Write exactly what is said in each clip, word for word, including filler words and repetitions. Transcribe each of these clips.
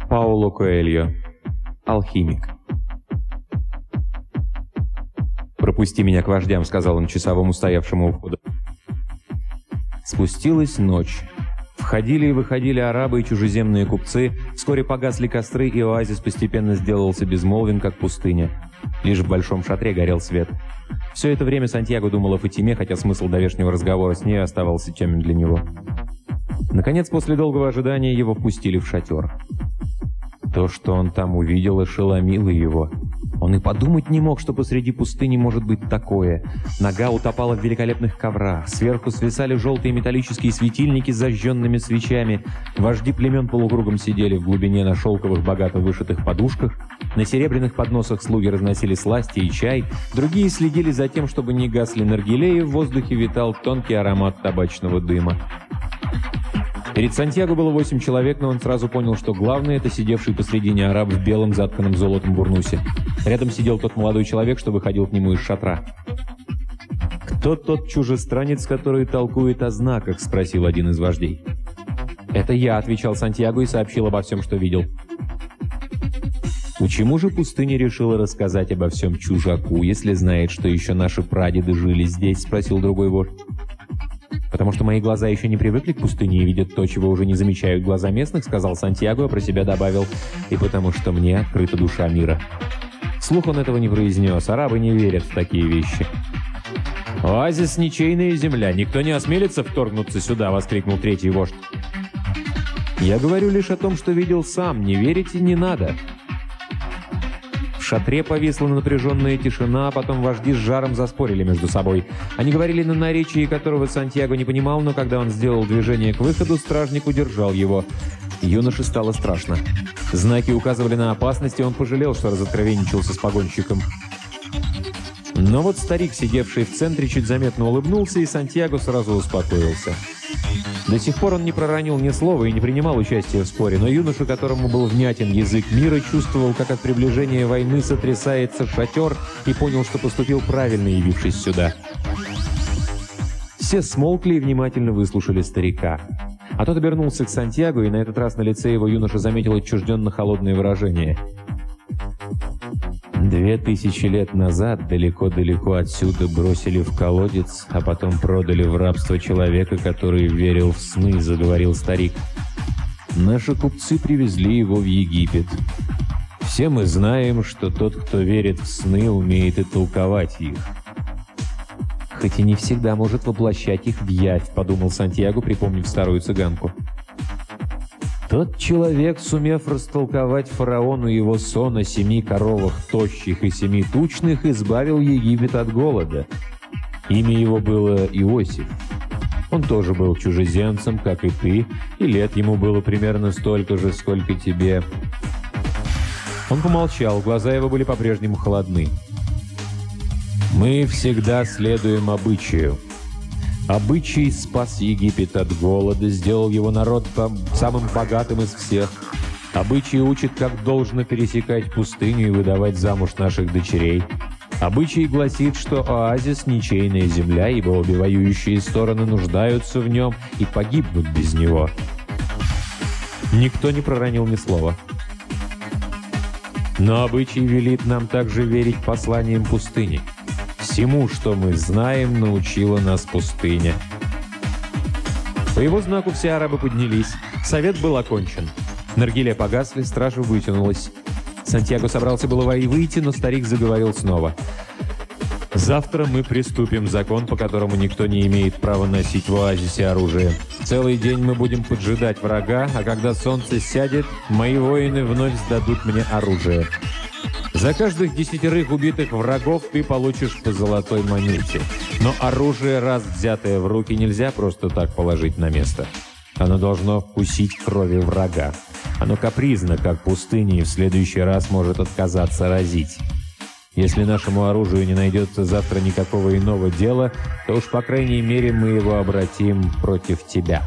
Пауло Коэльо. Алхимик. «Пропусти меня к вождям», — сказал он часовому, стоявшему у входа. Спустилась ночь. Входили и выходили арабы и чужеземные купцы, вскоре погасли костры, и оазис постепенно сделался безмолвен, как пустыня. Лишь в большом шатре горел свет. Все это время Сантьяго думал о Фатиме, хотя смысл давешнего разговора с ней оставался темен для него. Наконец, после долгого ожидания, его впустили в шатер. То, что он там увидел, ошеломило его. Он и подумать не мог, что посреди пустыни может быть такое. Нога утопала в великолепных коврах, сверху свисали желтые металлические светильники с зажженными свечами, вожди племен полукругом сидели в глубине на шелковых богато вышитых подушках, на серебряных подносах слуги разносили сласти и чай, другие следили за тем, чтобы не гасли наргилеи, в воздухе витал тонкий аромат табачного дыма. Перед Сантьяго было восемь человек, но он сразу понял, что главный — это сидевший посредине араб в белом, затканном золотом бурнусе. Рядом сидел тот молодой человек, что выходил к нему из шатра. «Кто тот чужестранец, который толкует о знаках?» — спросил один из вождей. «Это я», — отвечал Сантьяго и сообщил обо всем, что видел. «Почему же пустыня решила рассказать обо всем чужаку, если знает, что еще наши прадеды жили здесь?» — спросил другой вождь. «Потому что мои глаза еще не привыкли к пустыне и видят то, чего уже не замечают глаза местных», — сказал Сантьяго, а про себя добавил: «и потому что мне открыта душа мира». Вслух он этого не произнес, арабы не верят в такие вещи. «Оазис — ничейная земля, никто не осмелится вторгнуться сюда», — воскликнул третий вождь. «Я говорю лишь о том, что видел сам, не верите не надо». В шатре повисла напряженная тишина, а потом вожди с жаром заспорили между собой. Они говорили на наречии, которого Сантьяго не понимал, но когда он сделал движение к выходу, стражник удержал его. Юноше стало страшно. Знаки указывали на опасность, и он пожалел, что разоткровенничался с погонщиком. Но вот старик, сидевший в центре, чуть заметно улыбнулся, и Сантьяго сразу успокоился. До сих пор он не проронил ни слова и не принимал участия в споре, но юноша, которому был внятен язык мира, чувствовал, как от приближения войны сотрясается шатер, и понял, что поступил правильно, явившись сюда. Все смолкли и внимательно выслушали старика. А тот обернулся к Сантьяго, и на этот раз на лице его юноша заметил отчужденно холодное выражение. «Две тысячи лет назад далеко-далеко отсюда бросили в колодец, а потом продали в рабство человека, который верил в сны», — заговорил старик. «Наши купцы привезли его в Египет. Все мы знаем, что тот, кто верит в сны, умеет и толковать их». «Хоть и не всегда может воплощать их в явь», — подумал Сантьяго, припомнив старую цыганку. «Тот человек, сумев растолковать фараону его сон о семи коровах тощих и семи тучных, избавил Египет от голода. Имя его было Иосиф. Он тоже был чужеземцем, как и ты, и лет ему было примерно столько же, сколько тебе». Он помолчал, глаза его были по-прежнему холодны. «Мы всегда следуем обычаю. Обычай спас Египет от голода, сделал его народ самым богатым из всех. Обычай учит, как должно пересекать пустыню и выдавать замуж наших дочерей. Обычай гласит, что оазис — ничейная земля, ибо обе воюющие стороны нуждаются в нем и погибнут без него». Никто не проронил ни слова. «Но обычай велит нам также верить посланиям пустыни. Всему, что мы знаем, научила нас пустыня». По его знаку все арабы поднялись. Совет был окончен. Наргиле погасли, стража вытянулась. Сантьяго собрался было выйти, но старик заговорил снова. «Завтра мы приступим закон, по которому никто не имеет права носить в оазисе оружие. Целый день мы будем поджидать врага, а когда солнце сядет, мои воины вновь сдадут мне оружие. За каждых десятерых убитых врагов ты получишь по золотой монете. Но оружие, раз взятое в руки, нельзя просто так положить на место. Оно должно вкусить крови врага. Оно капризно, как пустыня, и в следующий раз может отказаться разить. Если нашему оружию не найдется завтра никакого иного дела, то уж, по крайней мере, мы его обратим против тебя».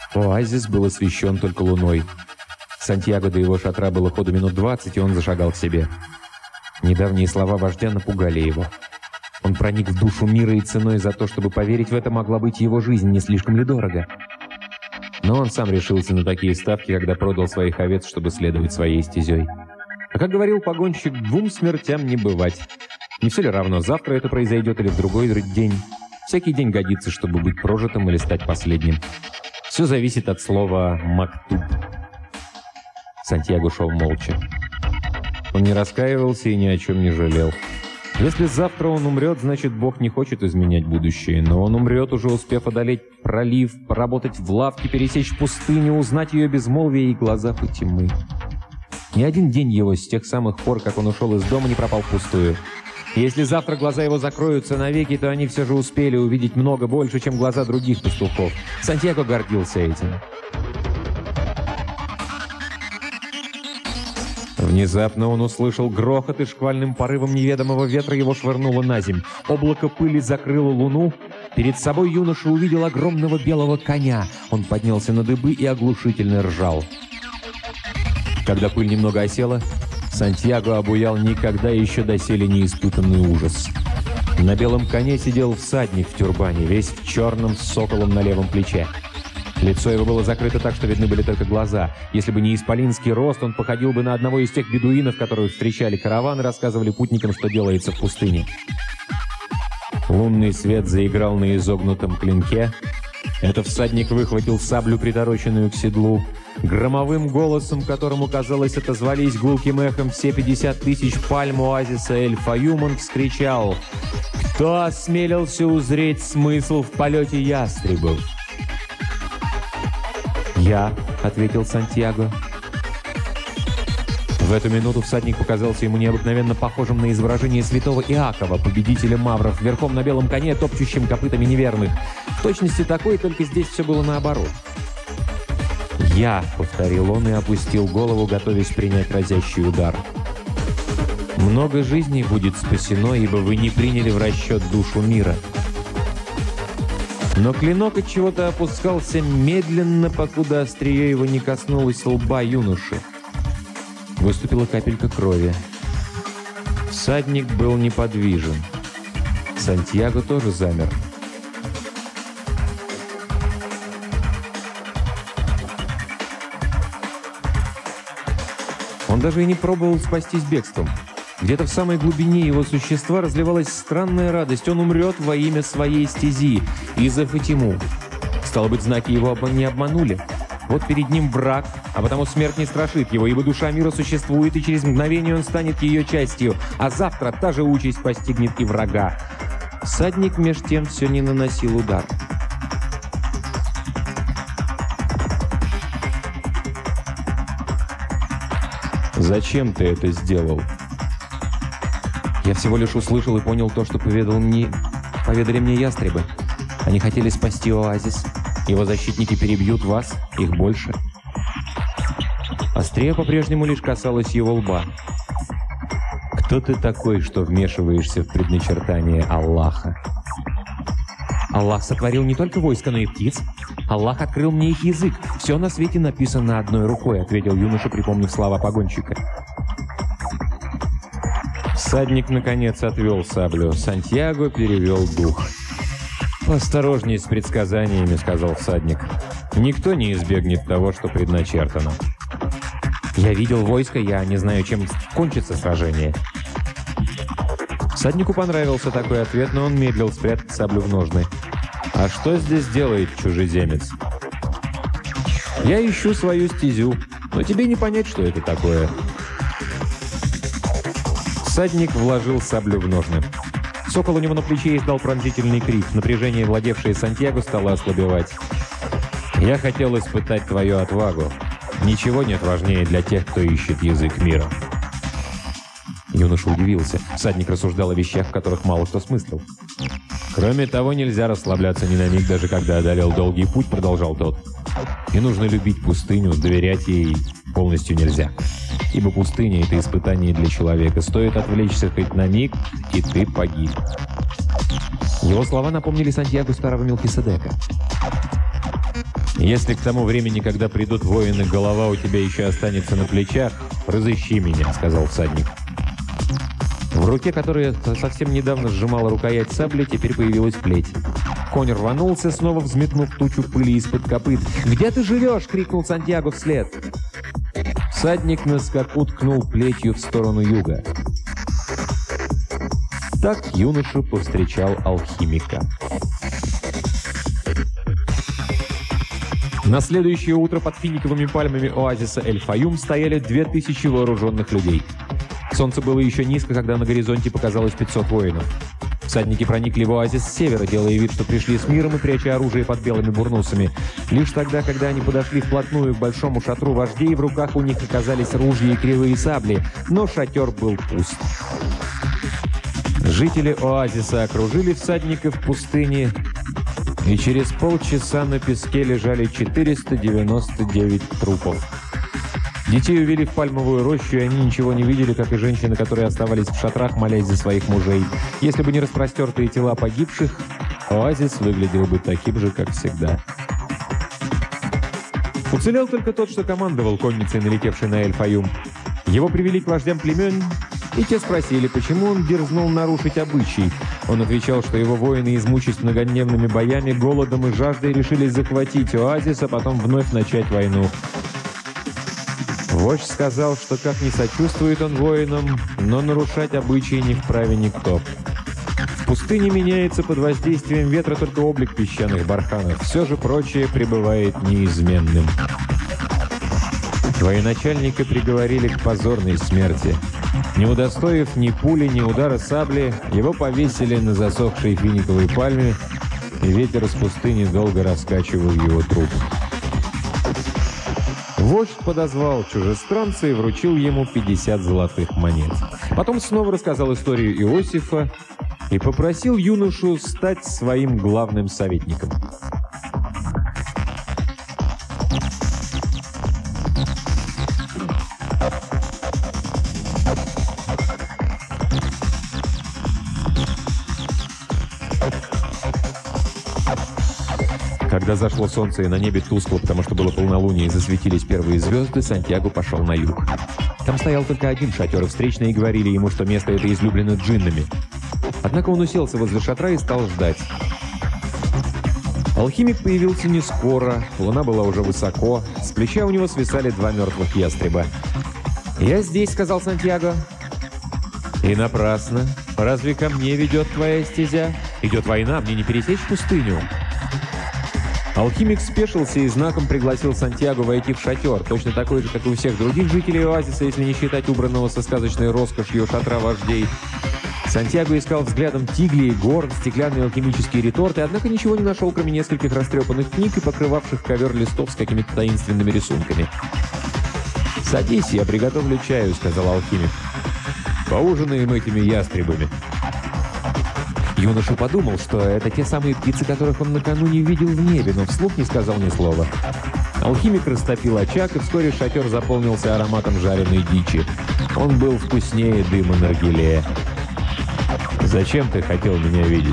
Оазис был освещен только луной. Сантьяго до его шатра было ходу минут двадцать, и он зашагал к себе. Недавние слова вождя напугали его. Он проник в душу мира, и ценой за то, чтобы поверить в это, могла быть его жизнь, не слишком ли дорого. Но он сам решился на такие ставки, когда продал своих овец, чтобы следовать своей стезей. А как говорил погонщик, двум смертям не бывать. Не все ли равно, завтра это произойдет или в другой день? Всякий день годится, чтобы быть прожитым или стать последним. Все зависит от слова «мактуб». Сантьяго шел молча. Он не раскаивался и ни о чем не жалел. Если завтра он умрет, значит, Бог не хочет изменять будущее. Но он умрет, уже успев одолеть пролив, поработать в лавке, пересечь пустыню, узнать ее безмолвие и глаза тьмы. Ни один день его с тех самых пор, как он ушел из дома, не пропал впустую. Если завтра глаза его закроются навеки, то они все же успели увидеть много больше, чем глаза других пастухов. Сантьяго гордился этим. Внезапно он услышал грохот, и шквальным порывом неведомого ветра его швырнуло на земь. Облако пыли закрыло луну. Перед собой юноша увидел огромного белого коня. Он поднялся на дыбы и оглушительно ржал. Когда пыль немного осела, Сантьяго обуял никогда еще доселе не испытанный ужас. На белом коне сидел всадник в тюрбане, весь в черном, с соколом на левом плече. Лицо его было закрыто так, что видны были только глаза. Если бы не исполинский рост, он походил бы на одного из тех бедуинов, которые встречали караван и рассказывали путникам, что делается в пустыне. Лунный свет заиграл на изогнутом клинке. Этот всадник выхватил саблю, притороченную к седлу. Громовым голосом, которому, казалось, отозвались гулким эхом все пятьдесят тысяч пальм оазиса Эль-Фаюм, он вскричал: «Кто осмелился узреть смысл в полете ястребов?» «Я», — ответил Сантьяго. В эту минуту всадник показался ему необыкновенно похожим на изображение святого Иакова, победителя мавров, верхом на белом коне, топчущим копытами неверных. В точности такой, только здесь все было наоборот. «Я», — повторил он и опустил голову, готовясь принять разящий удар. «Много жизней будет спасено, ибо вы не приняли в расчет душу мира». Но клинок от чего-то опускался медленно, покуда острие его не коснулось лба юноши. Выступила капелька крови. Всадник был неподвижен. Сантьяго тоже замер. Он даже и не пробовал спастись бегством. Где-то в самой глубине его существа разливалась странная радость. Он умрет во имя своей стези, из-за Фатиму. Стало быть, знаки его не обманули. Вот перед ним враг, а потому смерть не страшит его, ибо душа мира существует, и через мгновение он станет ее частью, а завтра та же участь постигнет и врага. Всадник меж тем все не наносил удар. «Зачем ты это сделал?» «Я всего лишь услышал и понял то, что поведал мне... поведали мне ястребы. Они хотели спасти оазис. Его защитники перебьют вас, их больше». Острие по-прежнему лишь касалось его лба. «Кто ты такой, что вмешиваешься в предначертание Аллаха?» «Аллах сотворил не только войско, но и птиц. Аллах открыл мне их язык. Все на свете написано одной рукой», — ответил юноша, припомнив слова погонщика. Всадник, наконец, отвел саблю. Сантьяго перевел дух. «Осторожней с предсказаниями», — сказал всадник. «Никто не избегнет того, что предначертано». «Я видел войско, я не знаю, чем кончится сражение». Всаднику понравился такой ответ, но он медлил спрятать саблю в ножны. «А что здесь делает чужеземец?» «Я ищу свою стезю, но тебе не понять, что это такое». Всадник вложил саблю в ножны. Сокол у него на плече издал пронзительный крик. Напряжение, владевшее Сантьяго, стало ослабевать. «Я хотел испытать твою отвагу. Ничего нет важнее для тех, кто ищет язык мира». Юноша удивился. Всадник рассуждал о вещах, в которых мало кто смыслил. «Кроме того, нельзя расслабляться ни на миг, даже когда одолел долгий путь», — продолжал тот. «И нужно любить пустыню, доверять ей полностью нельзя. Ибо пустыня — это испытание для человека. Стоит отвлечься хоть на миг, и ты погиб». Его слова напомнили Сантьяго старого Мелхиседека. Если к тому времени, когда придут воины, голова у тебя еще останется на плечах, разыщи меня», — сказал всадник. В руке, которая совсем недавно сжимала рукоять сабли, теперь появилась плеть. Конь рванулся, снова взметнув тучу пыли из-под копыт. «Где ты живешь?» — крикнул Сантьяго вслед. Всадник на скаку ткнул плетью в сторону юга. Так юноша повстречал алхимика. На следующее утро под финиковыми пальмами оазиса Эль-Фаюм стояли две тысячи вооруженных людей. Солнце было еще низко, когда на горизонте показалось пятьсот воинов. Всадники проникли в оазис с севера, делая вид, что пришли с миром и пряча оружие под белыми бурнусами. Лишь тогда, когда они подошли вплотную к большому шатру вождей, в руках у них оказались ружья и кривые сабли, но шатер был пуст. Жители оазиса окружили всадников в пустыне, и через полчаса на песке лежали четыреста девяносто девять трупов. Детей увели в пальмовую рощу, и они ничего не видели, как и женщины, которые оставались в шатрах, молясь за своих мужей. Если бы не распростертые тела погибших, оазис выглядел бы таким же, как всегда. Уцелел только тот, что командовал конницей, налетевшей на Эль-Фаюм. Его привели к вождям племен, и те спросили, почему он дерзнул нарушить обычай. Он отвечал, что его воины, измучаясь многодневными боями, голодом и жаждой, решились захватить оазис, а потом вновь начать войну. Вождь сказал, что как не сочувствует он воинам, но нарушать обычаи не вправе никто. В пустыне меняется под воздействием ветра только облик песчаных барханов. Все же прочее пребывает неизменным. Военачальника приговорили к позорной смерти. Не удостоив ни пули, ни удара сабли, его повесили на засохшей финиковой пальме, и ветер из пустыни долго раскачивал его труп. Вождь подозвал чужестранца и вручил ему пятьдесят золотых монет. Потом снова рассказал историю Иосифа и попросил юношу стать своим главным советником. Когда зашло солнце и на небе тускло, потому что было полнолуние и засветились первые звезды, Сантьяго пошел на юг. Там стоял только один шатер, и встречные говорили ему, что место это излюблено джиннами. Однако он уселся возле шатра и стал ждать. Алхимик появился не скоро, луна была уже высоко, с плеча у него свисали два мертвых ястреба. «Я здесь», — сказал Сантьяго. «И напрасно. Разве ко мне ведет твоя стезя? Идет война, мне не пересечь пустыню». Алхимик спешился и знаком пригласил Сантьяго войти в шатер, точно такой же, как и у всех других жителей оазиса, если не считать убранного со сказочной роскошью шатра вождей. Сантьяго искал взглядом тигли, горн, стеклянные алхимические реторты, однако ничего не нашел, кроме нескольких растрепанных книг и покрывавших ковер листов с какими-то таинственными рисунками. «Садись, я приготовлю чаю», — сказал алхимик. «Поужинаем этими ястребами». Юноша подумал, что это те самые птицы, которых он накануне видел в небе, но вслух не сказал ни слова. Алхимик растопил очаг, и вскоре шатер заполнился ароматом жареной дичи. Он был вкуснее дыма наргилея. «Зачем ты хотел меня видеть?»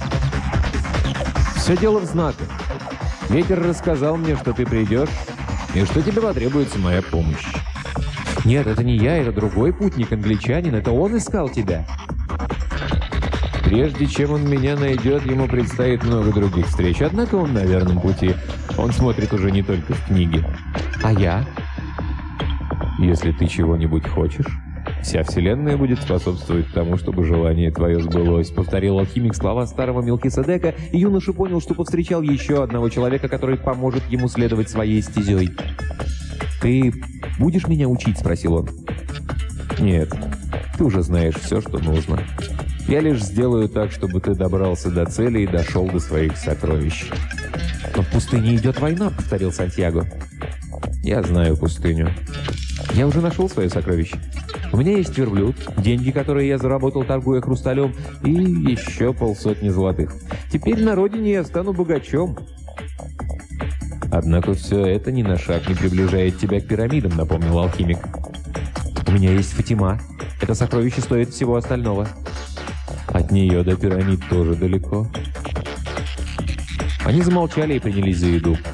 «Все дело в знаках. Ветер рассказал мне, что ты придешь, и что тебе потребуется моя помощь». «Нет, это не я, это другой путник, англичанин, это он искал тебя». «Прежде чем он меня найдет, ему предстоит много других встреч. Однако он на верном пути. Он смотрит уже не только в книги». «А я?» «Если ты чего-нибудь хочешь, вся вселенная будет способствовать тому, чтобы желание твое сбылось», — повторил алхимик слова старого Мелхиседека, и юноша понял, что повстречал еще одного человека, который поможет ему следовать своей стезей. «Ты будешь меня учить?» — спросил он. «Нет, ты уже знаешь все, что нужно. Я лишь сделаю так, чтобы ты добрался до цели и дошел до своих сокровищ». «Но в пустыне идет война», — повторил Сантьяго. «Я знаю пустыню. Я уже нашел свое сокровище. У меня есть верблюд, деньги, которые я заработал, торгуя хрусталем, и еще полсотни золотых. Теперь на родине я стану богачом». «Однако все это ни на шаг не приближает тебя к пирамидам», — напомнил алхимик. «У меня есть Фатима. Это сокровище стоит всего остального». «От нее до пирамид тоже далеко». Они замолчали и принялись за еду.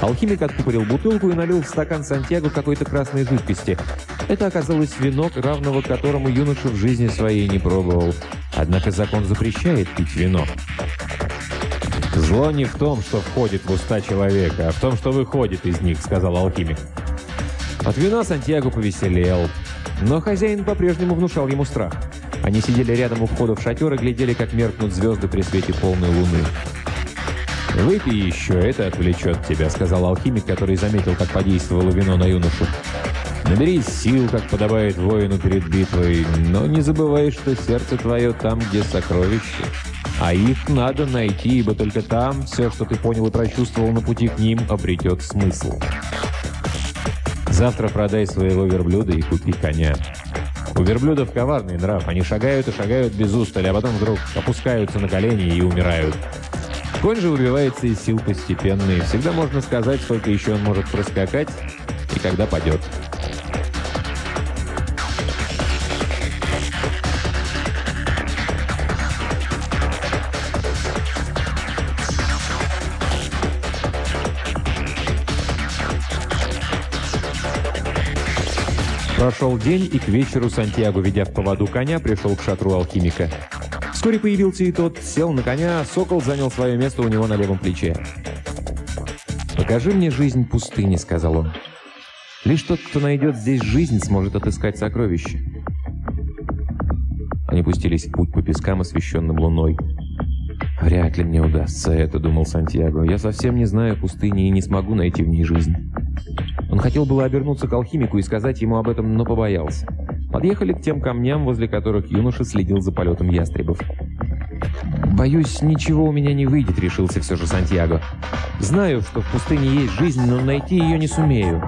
Алхимик откупорил бутылку и налил в стакан Сантьяго какой-то красной жидкости. Это оказалось вино, равного которому юноша в жизни своей не пробовал. Однако закон запрещает пить вино. «Зло не в том, что входит в уста человека, а в том, что выходит из них», — сказал алхимик. От вина Сантьяго повеселел, но хозяин по-прежнему внушал ему страх. Они сидели рядом у входа в шатер и глядели, как меркнут звезды при свете полной луны. «Выпей еще, это отвлечет тебя», — сказал алхимик, который заметил, как подействовало вино на юношу. «Наберись сил, как подобает воину перед битвой, но не забывай, что сердце твое там, где сокровища. А их надо найти, ибо только там все, что ты понял и прочувствовал на пути к ним, обретет смысл. Завтра продай своего верблюда и купи коня. У верблюдов коварный нрав, они шагают и шагают без устали, а потом вдруг опускаются на колени и умирают. Конь же выбивается из сил постепенно, и всегда можно сказать, сколько еще он может проскакать и когда падет». Прошел день, и к вечеру Сантьяго, ведя в поводу коня, пришел к шатру алхимика. Вскоре появился и тот, сел на коня, сокол занял свое место у него на левом плече. «Покажи мне жизнь пустыни», — сказал он. «Лишь тот, кто найдет здесь жизнь, сможет отыскать сокровища». Они пустились в путь по пескам, освещенным луной. «Вряд ли мне удастся это», — думал Сантьяго. «Я совсем не знаю пустыни и не смогу найти в ней жизнь». Он хотел было обернуться к алхимику и сказать ему об этом, но побоялся. Подъехали к тем камням, возле которых юноша следил за полетом ястребов. «Боюсь, ничего у меня не выйдет», — решился все же Сантьяго. «Знаю, что в пустыне есть жизнь, но найти ее не сумею».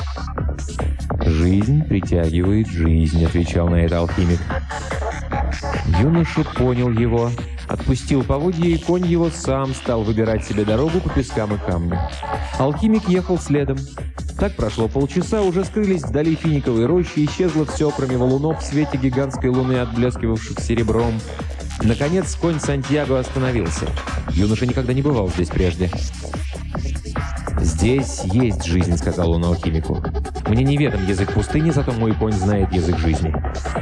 «Жизнь притягивает жизнь», — отвечал на это алхимик. Юноша понял его, отпустил поводья, и конь его сам стал выбирать себе дорогу по пескам и камням. Алхимик ехал следом. Так прошло полчаса, уже скрылись вдали финиковой рощи, исчезло все, кроме валунов в свете гигантской луны, отблескивавших серебром. Наконец, конь Сантьяго остановился. Юноша никогда не бывал здесь прежде. «Здесь есть жизнь», — сказал он алхимику. «Мне неведом язык пустыни, зато мой конь знает язык жизни».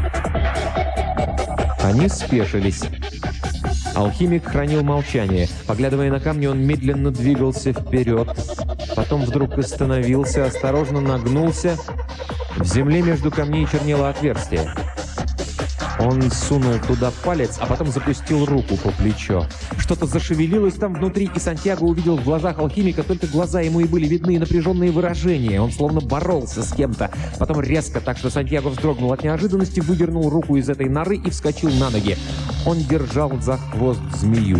Они спешились. Алхимик хранил молчание. Поглядывая на камни, он медленно двигался вперед. Потом вдруг остановился, осторожно нагнулся. В земле между камней чернело отверстие. Он сунул туда палец, а потом запустил руку по плечо. Что-то зашевелилось там внутри, и Сантьяго увидел в глазах алхимика, только глаза ему и были видны, и напряженные выражения. Он словно боролся с кем-то. Потом резко, так что Сантьяго вздрогнул от неожиданности, выдернул руку из этой норы и вскочил на ноги. Он держал за хвост змею.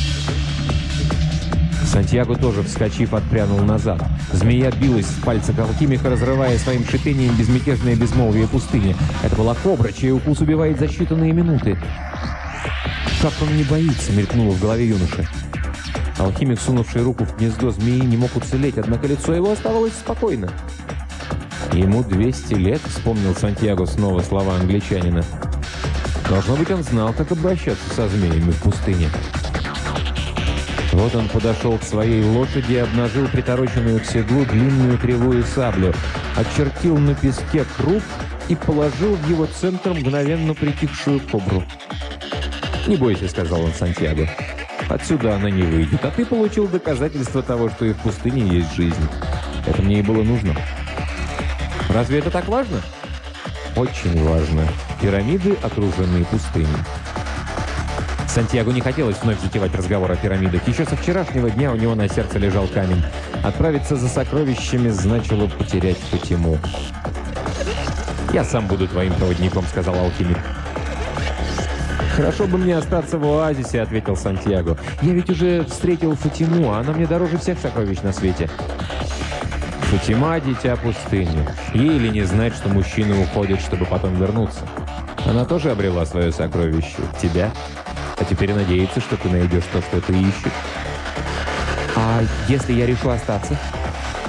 Сантьяго тоже, вскочив, отпрянул назад. Змея билась в пальцах алхимика, разрывая своим шипением безмятежное безмолвие пустыни. Это была кобра, чей укус убивает за считанные минуты. «Как он не боится?» — мелькнуло в голове юноши. Алхимик, сунувший руку в гнездо змеи, не мог уцелеть, однако лицо его оставалось спокойно. «Ему двести лет», — вспомнил Сантьяго снова слова англичанина. «Должно быть, он знал, как обращаться со змеями в пустыне». Вот он подошел к своей лошади и обнажил притороченную к седлу длинную кривую саблю, очертил на песке круг и положил в его центр мгновенно притихшую кобру. «Не бойся», — сказал он Сантьяго. «Отсюда она не выйдет, а ты получил доказательство того, что и в пустыне есть жизнь. Это мне и было нужно». «Разве это так важно?» «Очень важно. Пирамиды окружены пустыней». Сантьяго не хотелось вновь затевать разговор о пирамидах. Еще со вчерашнего дня у него на сердце лежал камень. Отправиться за сокровищами значило потерять Фатиму. «Я сам буду твоим проводником», — сказал алхимик. «Хорошо бы мне остаться в оазисе», — ответил Сантьяго. «Я ведь уже встретил Фатиму, а она мне дороже всех сокровищ на свете». «Фатима — дитя пустыни. Ей ли не знать, что мужчины уходят, чтобы потом вернуться? Она тоже обрела свое сокровище. Тебя. А теперь надеется, что ты найдешь то, что ты ищешь». «А если я решу остаться?»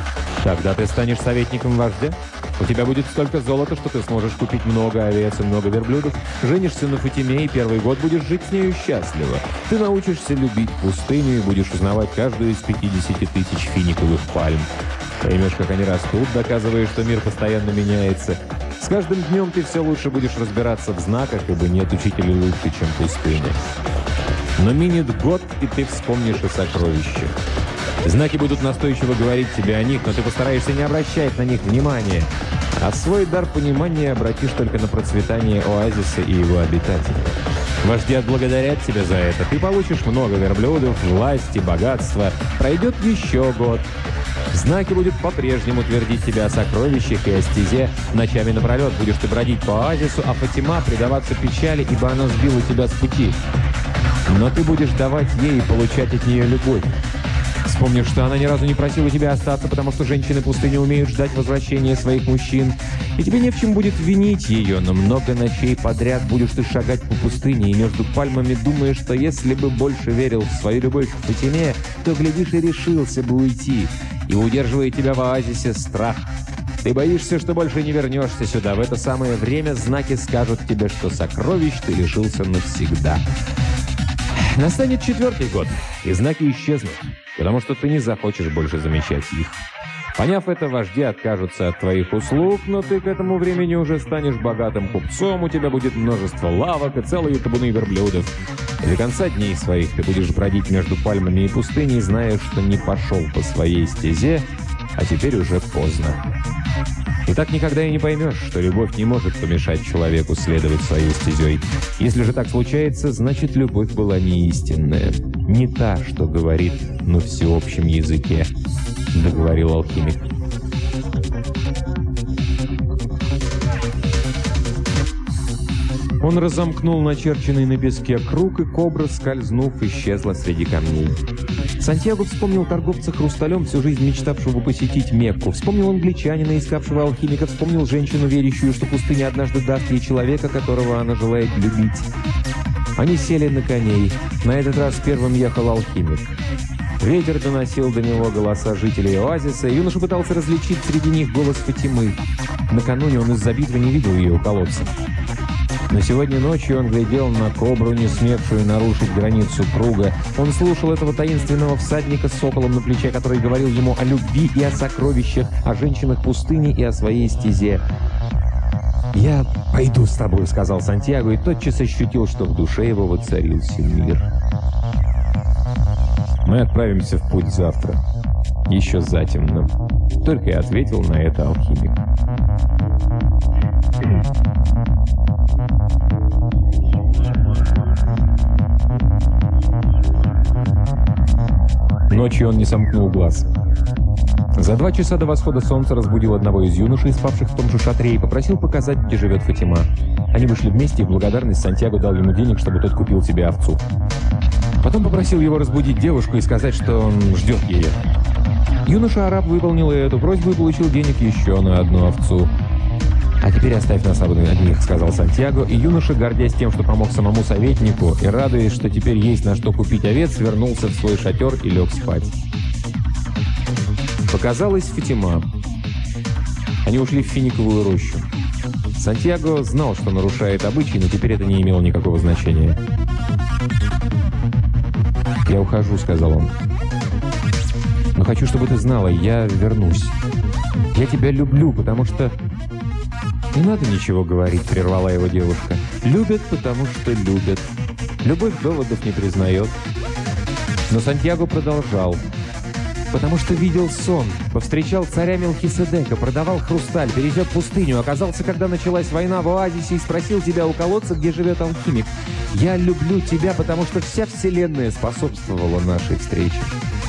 Тогда ты станешь советником вождя. У тебя будет столько золота, что ты сможешь купить много овец и много верблюдов. Женишься на Фатиме, и первый год будешь жить с нею счастливо. Ты научишься любить пустыню и будешь узнавать каждую из пятидесяти тысяч финиковых пальм. Поймешь, как они растут, доказывая, что мир постоянно меняется. С каждым днем ты все лучше будешь разбираться в знаках, ибо нет учителя лучше, чем пустыня. Но минет год, и ты вспомнишь о сокровищах. Знаки будут настойчиво говорить тебе о них, но ты постараешься не обращать на них внимания. А свой дар понимания обратишь только на процветание оазиса и его обитателей. Вожди отблагодарят тебя за это. Ты получишь много верблюдов, власти, богатства. Пройдет еще год. Знаки будут по-прежнему твердить тебя о сокровищах и о стезе. Ночами напролет будешь ты бродить по оазису, а Фатима предаваться печали, ибо она сбила тебя с пути. Но ты будешь давать ей и получать от нее любовь. Вспомнишь, что она ни разу не просила тебя остаться, потому что женщины пустыни умеют ждать возвращения своих мужчин. И тебе не в чем будет винить ее, но много ночей подряд будешь ты шагать по пустыне и между пальмами думаешь, что если бы больше верил в свою любовь к Фатиме, то, глядишь, и решился бы уйти. И удерживает тебя в оазисе страх. Ты боишься, что больше не вернешься сюда. В это самое время знаки скажут тебе, что сокровищ ты лишился навсегда. Настанет четвертый год, и знаки исчезнут, потому что ты не захочешь больше замечать их. Поняв это, вожди откажутся от твоих услуг, но ты к этому времени уже станешь богатым купцом, у тебя будет множество лавок и целые табуны верблюдов. И до конца дней своих ты будешь бродить между пальмами и пустыней, зная, что не пошел по своей стезе, а теперь уже поздно. И так никогда и не поймешь, что любовь не может помешать человеку следовать своей стезей. Если же так случается, значит, любовь была не истинная. Не та, что говорит на всеобщем языке, договорил алхимик. Он разомкнул начерченный на песке круг, и кобра, скользнув, исчезла среди камней. Сантьяго вспомнил торговца хрусталем, всю жизнь мечтавшего посетить Мекку. Вспомнил англичанина, искавшего алхимика. Вспомнил женщину, верящую, что пустыня однажды даст ей человека, которого она желает любить. Они сели на коней. На этот раз первым ехал алхимик. Ветер доносил до него голоса жителей оазиса, и юноша пытался различить среди них голос Фатимы. Накануне он из-за битвы не видел ее у колодца. Но сегодня ночью он глядел на кобру, не смевшую нарушить границу круга. Он слушал этого таинственного всадника с соколом на плече, который говорил ему о любви и о сокровищах, о женщинах пустыни и о своей стезе. «Я пойду с тобой», — сказал Сантьяго, и тотчас ощутил, что в душе его воцарился мир. «Мы отправимся в путь завтра. Еще затемно», — только и ответил на это алхимик. Ночью он не сомкнул глаз. За два часа до восхода солнца разбудил одного из юношей, спавших в том же шатре, и попросил показать, где живет Фатима. Они вышли вместе, и в благодарность Сантьяго дал ему денег, чтобы тот купил себе овцу. Потом попросил его разбудить девушку и сказать, что он ждет ее. Юноша-араб выполнил эту просьбу и получил денег еще на одну овцу. «А теперь оставь нас одних», — сказал Сантьяго, и юноша, гордясь тем, что помог самому советнику, и радуясь, что теперь есть на что купить овец, вернулся в свой шатер и лег спать. Показалась Фатима. Они ушли в финиковую рощу. Сантьяго знал, что нарушает обычаи, но теперь это не имело никакого значения. «Я ухожу», — сказал он. «Но хочу, чтобы ты знала, я вернусь. Я тебя люблю, потому что...» «Не надо ничего говорить», — прервала его девушка. «Любят, потому что любят. Любовь доводов не признает». Но Сантьяго продолжал. «Потому что видел сон, повстречал царя Мелхиседека, продавал хрусталь, пересек пустыню, оказался, когда началась война в оазисе, и спросил тебя у колодца, где живет алхимик. Я люблю тебя, потому что вся вселенная способствовала нашей встрече».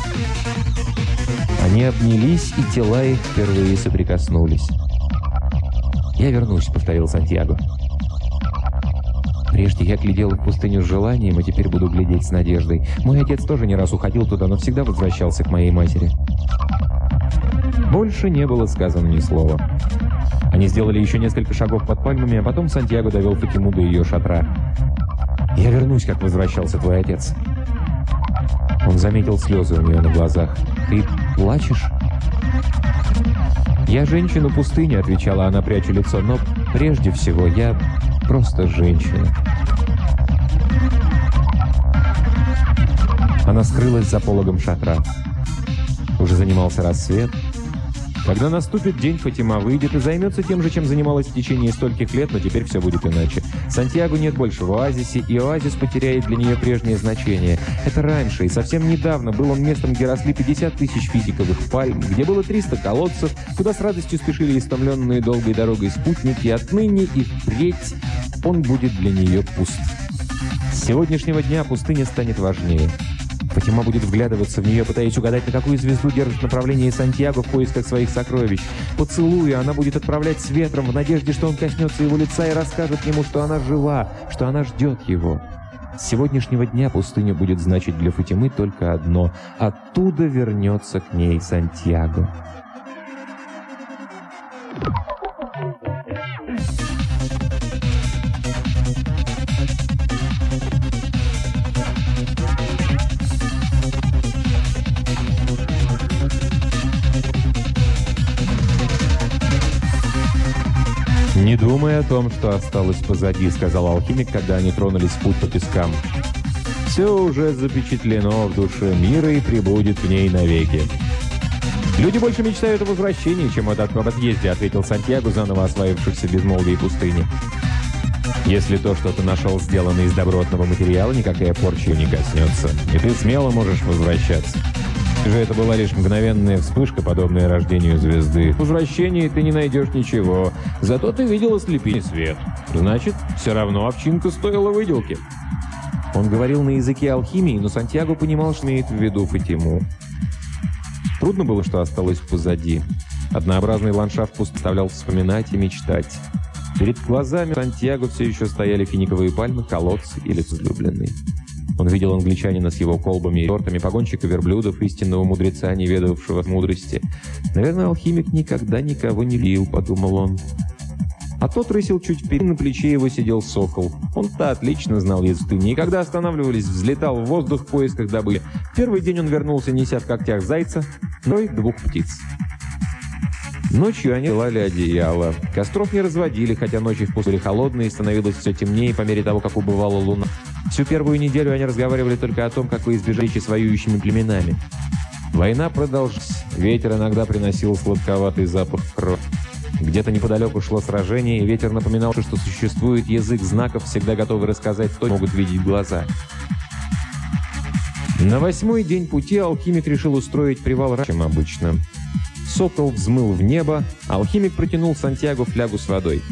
Они обнялись, и тела их впервые соприкоснулись. «Я вернусь», — повторил Сантьяго. «Прежде я глядел в пустыню с желанием, а теперь буду глядеть с надеждой. Мой отец тоже не раз уходил туда, но всегда возвращался к моей матери». Больше не было сказано ни слова. Они сделали еще несколько шагов под пальмами, а потом Сантьяго довел Фатиму до ее шатра. «Я вернусь, как возвращался твой отец». Он заметил слезы у нее на глазах. «Ты плачешь?» «Я женщина пустыни», — отвечала она, пряча лицо, «но прежде всего я просто женщина». Она скрылась за пологом шатра. Уже занимался рассвет. Когда наступит день, Фатима выйдет и займется тем же, чем занималась в течение стольких лет, но теперь все будет иначе. Сантьяго нет больше в оазисе, и оазис потеряет для нее прежнее значение. Это раньше, и совсем недавно был он местом, где росли пятьдесят тысяч физиковых пальм, где было триста колодцев, куда с радостью спешили истомленные долгой дорогой спутники. Отныне и впредь он будет для нее пуст. С сегодняшнего дня пустыня станет важнее. Фатима будет вглядываться в нее, пытаясь угадать, на какую звезду держит направление Сантьяго в поисках своих сокровищ. Поцелуя она будет отправлять с ветром в надежде, что он коснется его лица и расскажет ему, что она жива, что она ждет его. С сегодняшнего дня пустыня будет значить для Фатимы только одно – оттуда вернется к ней Сантьяго. «Не думай о том, что осталось позади», — сказал алхимик, когда они тронулись в путь по пескам. «Все уже запечатлено в душе мира и пребудет в ней навеки». «Люди больше мечтают о возвращении, чем об отъезде», — ответил Сантьяго, заново освоившихся в безмолвии пустыни. «Если то, что ты нашел, сделано из добротного материала, никакая порча не коснется, и ты смело можешь возвращаться. Же это была лишь мгновенная вспышка, подобная рождению звезды. В возвращении ты не найдешь ничего, зато ты видел ослепительный свет. Значит, все равно овчинка стоила выделки». Он говорил на языке алхимии, но Сантьяго понимал, что имеет в виду Фатиму. Трудно было, что осталось позади. Однообразный ландшафт поставлял вспоминать и мечтать. Перед глазами Сантьяго все еще стояли финиковые пальмы, колодцы и лицо возлюбленной. Он видел англичанина с его колбами и тортами, погонщика верблюдов, истинного мудреца, не ведавшего мудрости. «Наверное, алхимик никогда никого не любил», — подумал он. А тот рысил чуть вперед, на плече его сидел сокол. Он-то отлично знал язык пустыни, и когда останавливались, взлетал в воздух в поисках добычи. В первый день он вернулся, неся в когтях зайца, но и двух птиц. Ночью они делали одеяло. Костров не разводили, хотя ночи в пустыне холодные, становилось все темнее по мере того, как убывала луна. Всю первую неделю они разговаривали только о том, как вы избежали с воюющими племенами. Война продолжилась. Ветер иногда приносил сладковатый запах крови. Где-то неподалеку шло сражение, и ветер напоминал, что существует язык знаков, всегда готовый рассказать то, что могут видеть глаза. На восьмой день пути алхимик решил устроить привал раньше, чем обычно. Сокол взмыл в небо, алхимик протянул Сантьяго флягу с водой.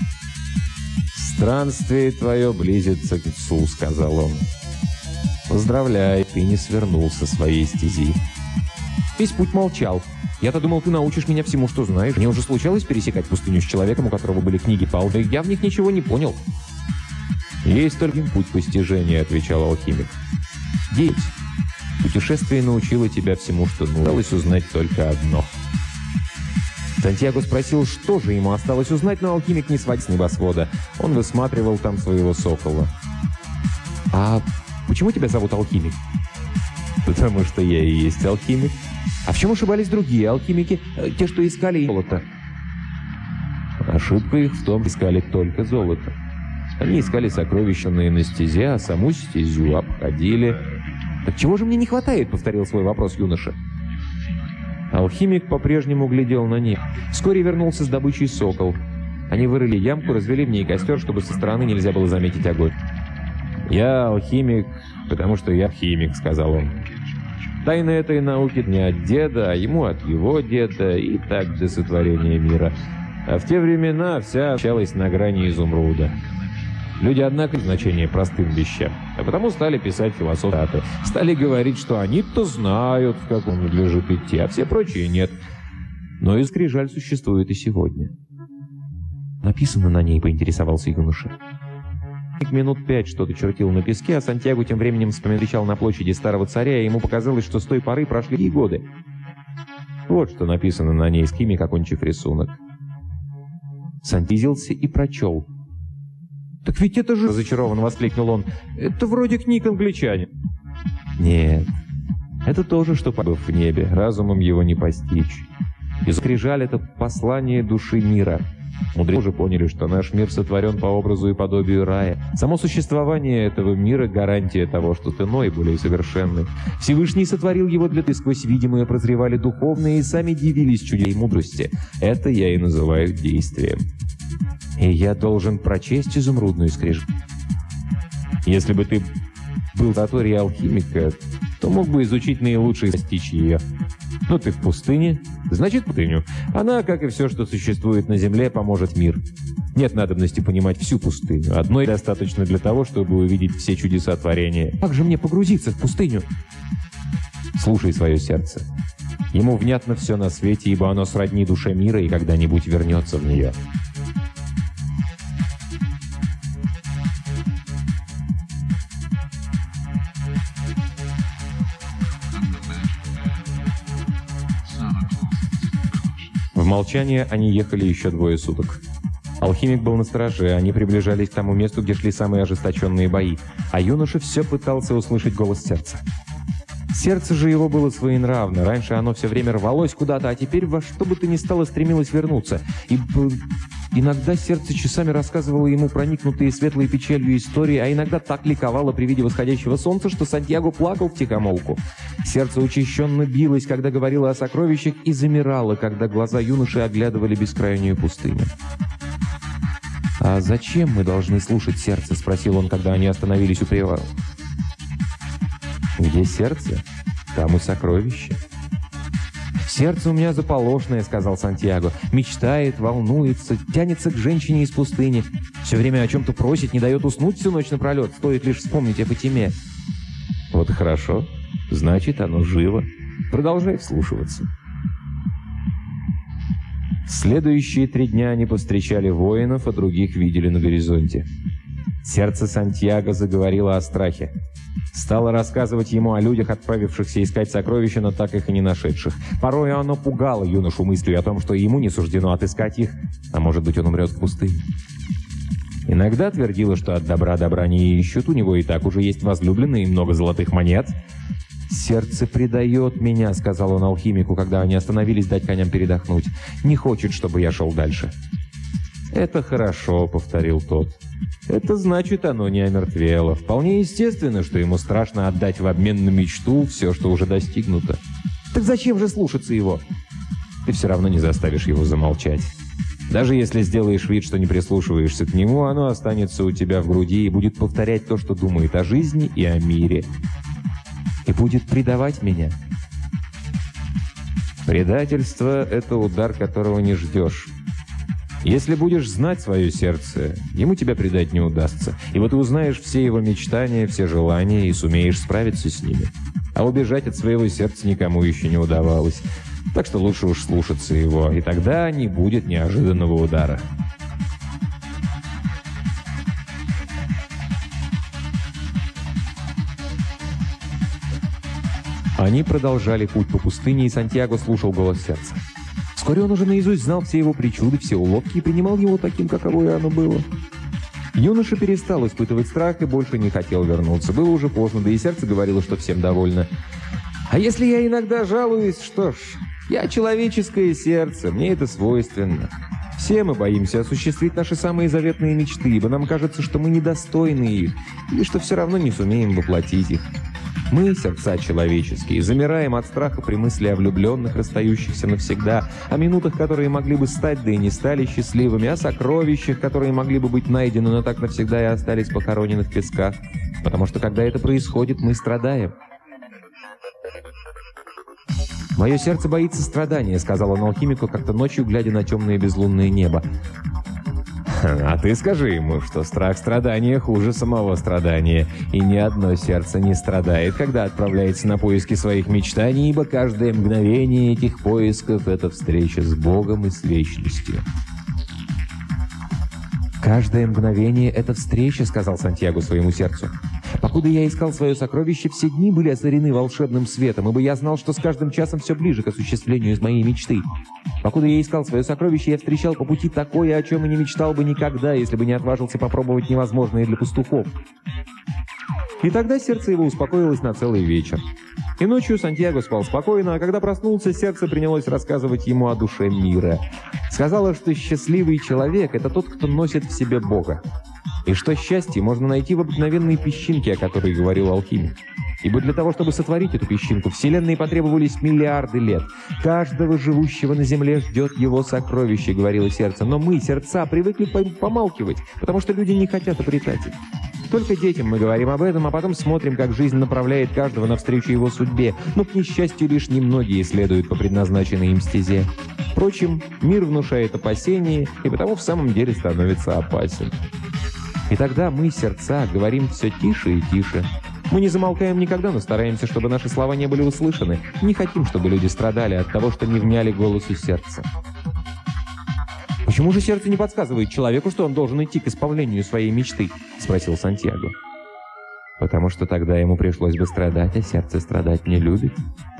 «Странствие твое близится к концу», — сказал он. «Поздравляю, ты не свернул со своей стези». Весь путь молчал. «Я-то думал, ты научишь меня всему, что знаешь. Мне уже случалось пересекать пустыню с человеком, у которого были книги по алхимии. Я в них ничего не понял». «Есть только путь постижения», — отвечал алхимик. «Девять. Путешествие научило тебя всему, что нужно. Осталось узнать только одно». Сантьяго спросил, что же ему осталось узнать, но алхимик не сводил с небосвода. Он высматривал там своего сокола. «А почему тебя зовут алхимик?» «Потому что я и есть алхимик». «А в чем ошибались другие алхимики, те, что искали золото?» «Ошибка их в том, что искали только золото. Они искали сокровища на иной стезе, а саму стезю обходили». «Так чего же мне не хватает?» — повторил свой вопрос юноша. Алхимик по-прежнему глядел на них. Вскоре вернулся с добычей сокол. Они вырыли ямку, развели в ней костер, чтобы со стороны нельзя было заметить огонь. «Я алхимик, потому что я химик», — сказал он. «Тайна этой науки не от деда, а ему от его деда, и так до сотворения мира. А в те времена вся общалась на грани изумруда. Люди, однако, значение простым вещам, а потому стали писать философы. Стали говорить, что они-то знают, в каком надлежит идти, а все прочие нет. Но и скрижаль существует и сегодня». «Написано на ней», — поинтересовался юноша. Минут пять что-то чертил на песке, а Сантьяго тем временем вспоминал на площади Старого Царя, и ему показалось, что с той поры прошли и годы. Вот что написано на ней, скимик, окончив рисунок. Сантьязился и прочел. «Так ведь это же...» — зачарованно воскликнул он. «Это вроде книг англичанин». «Нет, Это то же, что побыв в небе, разумом его не постичь. И скрижаль — это послание души мира. Мудрецы уже поняли, что наш мир сотворен по образу и подобию рая. Само существование этого мира — гарантия того, что ты иной, более совершенный. Всевышний сотворил его для того, сквозь видимое прозревали духовные и сами дивились чуде и мудрости. Это я и называю действием. И я должен прочесть изумрудную скрижаль. Если бы ты был в лаборатории алхимика, то мог бы изучить наилучшие и достичь ее. Ну, ты в пустыне, значит, пустыню. Она, как и все, что существует на Земле, поможет мир. Нет надобности понимать всю пустыню. Одной достаточно для того, чтобы увидеть все чудеса творения. Как же мне погрузиться в пустыню? Слушай свое сердце. Ему внятно все на свете, ибо оно сродни душе мира и когда-нибудь вернется в нее. В молчании они ехали еще двое суток. Алхимик был настороже, они приближались к тому месту, где шли самые ожесточенные бои, а юноша все пытался услышать голос сердца. Сердце же его было своенравно, раньше оно все время рвалось куда-то, а теперь во что бы то ни стало стремилось вернуться. И иногда сердце часами рассказывало ему проникнутые светлой печалью истории, а иногда так ликовало при виде восходящего солнца, что Сантьяго плакал втихомолку. Сердце учащенно билось, когда говорило о сокровищах, и замирало, когда глаза юноши оглядывали бескрайнюю пустыню. «А зачем мы должны слушать сердце?» — спросил он, когда они остановились у привала. «Где сердце, там и сокровище». «Сердце у меня заполошное», — сказал Сантьяго. «Мечтает, волнуется, тянется к женщине из пустыни. Все время о чем-то просит, не дает уснуть всю ночь напролет. Стоит лишь вспомнить о Фатиме». «Вот и хорошо. Значит, оно живо. Продолжай вслушиваться». Следующие три дня они повстречали воинов, а других видели на горизонте. Сердце Сантьяго заговорило о страхе. Стало рассказывать ему о людях, отправившихся искать сокровища, но так их и не нашедших. Порой оно пугало юношу мыслью о том, что ему не суждено отыскать их, а может быть, он умрет в пустыне. Иногда твердило, что от добра добра не ищут, у него и так уже есть возлюбленные и много золотых монет. «Сердце предает меня», — сказал он алхимику, когда они остановились дать коням передохнуть. «Не хочет, чтобы я шел дальше». «Это хорошо», — повторил тот. «Это значит, оно не омертвело. Вполне естественно, что ему страшно отдать в обмен на мечту все, что уже достигнуто. Так зачем же слушаться его? Ты все равно не заставишь его замолчать. Даже если сделаешь вид, что не прислушиваешься к нему, оно останется у тебя в груди и будет повторять то, что думает о жизни и о мире. И будет предавать меня». Предательство — это удар, которого не ждешь. Если будешь знать свое сердце, ему тебя предать не удастся. Ибо ты узнаешь все его мечтания, все желания и сумеешь справиться с ними. А убежать от своего сердца никому еще не удавалось. Так что лучше уж слушаться его, и тогда не будет неожиданного удара. Они продолжали путь по пустыне, и Сантьяго слушал голос сердца. Вскоре он уже наизусть знал все его причуды, все уловки и принимал его таким, каковое оно было. Юноша перестал испытывать страх и больше не хотел вернуться. Было уже поздно, да и сердце говорило, что всем довольно. «А если я иногда жалуюсь, что ж, я человеческое сердце, мне это свойственно. Все мы боимся осуществить наши самые заветные мечты, ибо нам кажется, что мы недостойны их, или что все равно не сумеем воплотить их. Мы, сердца человеческие, замираем от страха при мысли о влюбленных, расстающихся навсегда, о минутах, которые могли бы стать, да и не стали счастливыми, о сокровищах, которые могли бы быть найдены, но так навсегда и остались похоронены в песках. Потому что, когда это происходит, мы страдаем. «Мое сердце боится страдания», — сказал он алхимику как-то ночью, глядя на темное безлунное небо. «А ты скажи ему, что страх страдания хуже самого страдания, и ни одно сердце не страдает, когда отправляется на поиски своих мечтаний, ибо каждое мгновение этих поисков — это встреча с Богом и с вечностью». «Каждое мгновение — это встреча», — сказал Сантьяго своему сердцу. «Покуда я искал свое сокровище, все дни были озарены волшебным светом, ибо я знал, что с каждым часом все ближе к осуществлению из моей мечты. Покуда я искал свое сокровище, я встречал по пути такое, о чем и не мечтал бы никогда, если бы не отважился попробовать невозможное для пастухов». И тогда сердце его успокоилось на целый вечер. И ночью Сантьяго спал спокойно, а когда проснулся, сердце принялось рассказывать ему о душе мира. Сказала, что счастливый человек – это тот, кто носит в себе Бога. И что счастье можно найти в обыкновенной песчинке, о которой говорил алхимик. Ибо для того, чтобы сотворить эту песчинку, Вселенной потребовались миллиарды лет. Каждого живущего на Земле ждет его сокровище, говорило сердце. Но мы, сердца, привыкли помалкивать, потому что люди не хотят обретать их. Только детям мы говорим об этом, а потом смотрим, как жизнь направляет каждого навстречу его судьбе. Но, к несчастью, лишь немногие следуют по предназначенной им стезе. Впрочем, мир внушает опасения, и потому в самом деле становится опасен. И тогда мы, сердца, говорим все тише и тише. Мы не замолкаем никогда, но стараемся, чтобы наши слова не были услышаны. Не хотим, чтобы люди страдали от того, что не вняли голосу сердца. «Почему же сердце не подсказывает человеку, что он должен идти к исполнению своей мечты?» — спросил Сантьяго. «Потому что тогда ему пришлось бы страдать, а сердце страдать не любит».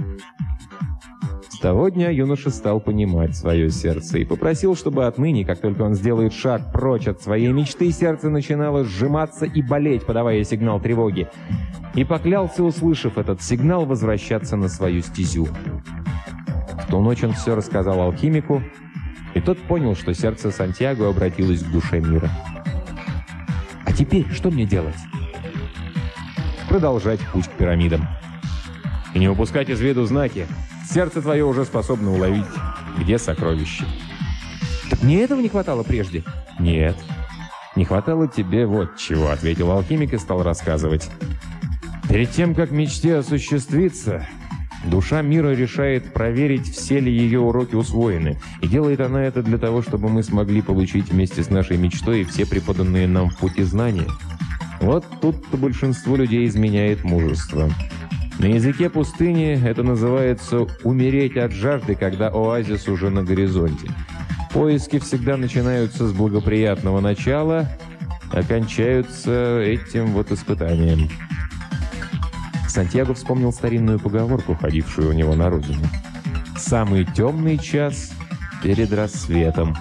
С того дня юноша стал понимать свое сердце и попросил, чтобы отныне, как только он сделает шаг прочь от своей мечты, сердце начинало сжиматься и болеть, подавая сигнал тревоги. И поклялся, услышав этот сигнал, возвращаться на свою стезю. В ту ночь он все рассказал алхимику, и тот понял, что сердце Сантьяго обратилось к душе мира. «А теперь что мне делать?» «Продолжать путь к пирамидам. И не упускать из виду знаки. Сердце твое уже способно уловить, где сокровище». «Так мне этого не хватало прежде?» «Нет. Не хватало тебе вот чего», — ответил алхимик и стал рассказывать. «Перед тем, как мечте осуществиться, душа мира решает проверить, все ли ее уроки усвоены. И делает она это для того, чтобы мы смогли получить вместе с нашей мечтой все преподанные нам в пути знания. Вот тут-то большинство людей изменяет мужество. На языке пустыни это называется «умереть от жажды», когда оазис уже на горизонте. Поиски всегда начинаются с благоприятного начала, окончаются этим вот испытанием». Сантьяго вспомнил старинную поговорку, ходившую у него на родине. «Самый темный час перед рассветом».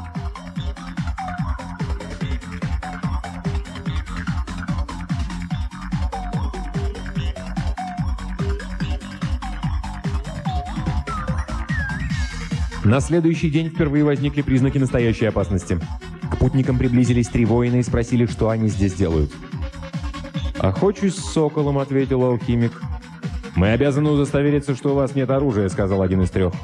На следующий день впервые возникли признаки настоящей опасности. К путникам приблизились три воина и спросили, что они здесь делают. «Охочусь с соколом», — ответил алхимик. «Мы обязаны удостовериться, что у вас нет оружия», — сказал один из трех.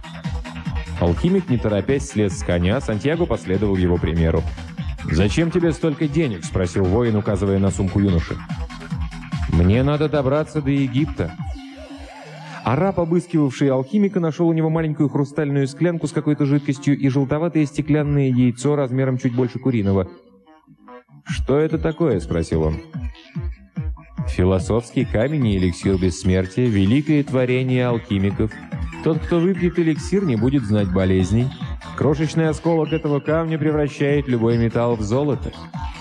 Алхимик, не торопясь, слез с коня, Сантьяго последовал его примеру. «Зачем тебе столько денег?» — спросил воин, указывая на сумку юноши. «Мне надо добраться до Египта». Араб, обыскивавший алхимика, нашел у него маленькую хрустальную склянку с какой-то жидкостью и желтоватое стеклянное яйцо размером чуть больше куриного. «Что это такое?» — спросил он. «Философский камень и эликсир бессмертия — великое творение алхимиков. Тот, кто выпьет эликсир, не будет знать болезней. Крошечный осколок этого камня превращает любой металл в золото».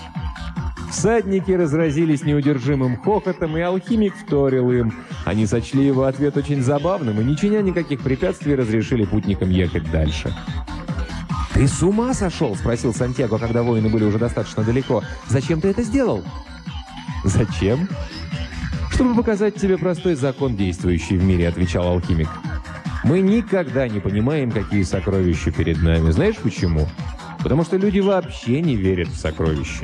Всадники разразились неудержимым хохотом, и алхимик вторил им. Они сочли его ответ очень забавным и, не чиня никаких препятствий, разрешили путникам ехать дальше. «Ты с ума сошел?» — спросил Сантьяго, когда воины были уже достаточно далеко. «Зачем ты это сделал?» «Зачем?» «Чтобы показать тебе простой закон, действующий в мире», — отвечал алхимик. «Мы никогда не понимаем, какие сокровища перед нами. Знаешь почему? Потому что люди вообще не верят в сокровища».